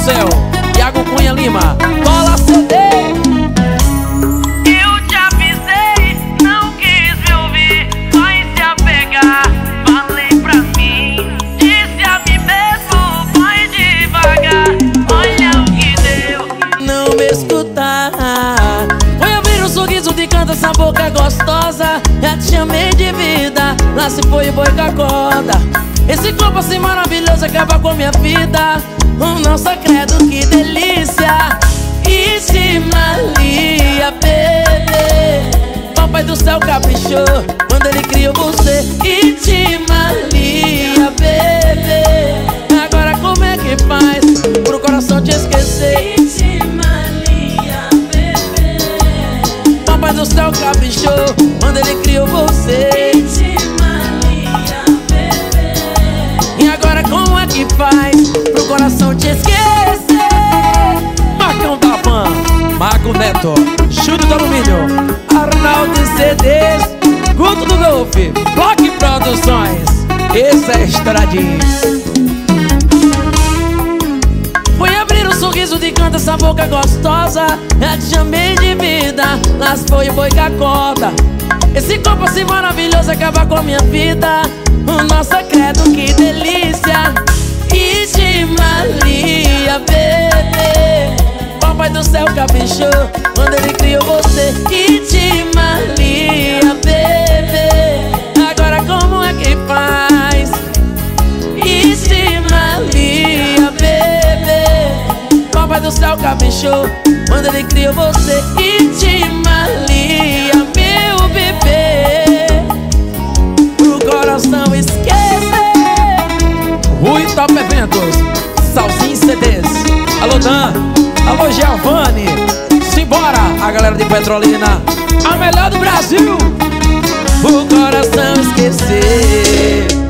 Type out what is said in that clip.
céu, Iago Cunha Lima, Cola CD. Eu te avisei, não quis me ouvir, vai se apegar. Falei pra mim, disse a mim mesmo, vai devagar. Olha o que deu. Não me escutar. Foi abrir um sorriso de canto, essa boca gostosa. Já te chamei de vida, lá se foi boi com a corda. Esse corpo assim maravilhoso acaba com minha vida. O não segredo, que delícia. Ixi Maria, bebê. Papai do céu caprichou quando ele criou você. Ixi Maria, bebê. Agora como é que faz pro coração te esquecer? Ixi Maria, bebê. Papai do céu caprichou quando ele criou você. Ixi Maria, bebê. E agora como é que faz pro coração te esquecer? Marcão da Van, Marco Neto, Júlio do Alumínio, Arnaldo CDs, Guto do Golfe, Block Produções. Esse é Estradinho. Foi abrir um sorriso de canto, essa boca gostosa. Já te chamei de vida, lá se foi boi com a corda. Esse corpo assim maravilhoso acaba com a minha vida. O nosso segredo, que delícia. Ixi Maria, bebê. Papai do céu caprichou quando ele criou você. Ixi Maria, bebê. Agora como é que faz? Ixi Maria, bebê. Papai do céu caprichou quando ele criou você. Ixi Maria, meu bebê. Pro coração esquecer. Rui Top Eventos, Salzinho CDs. Alô Dan, alô Giovanni. Simbora, a galera de Petrolina, a melhor do Brasil. O coração esquecer.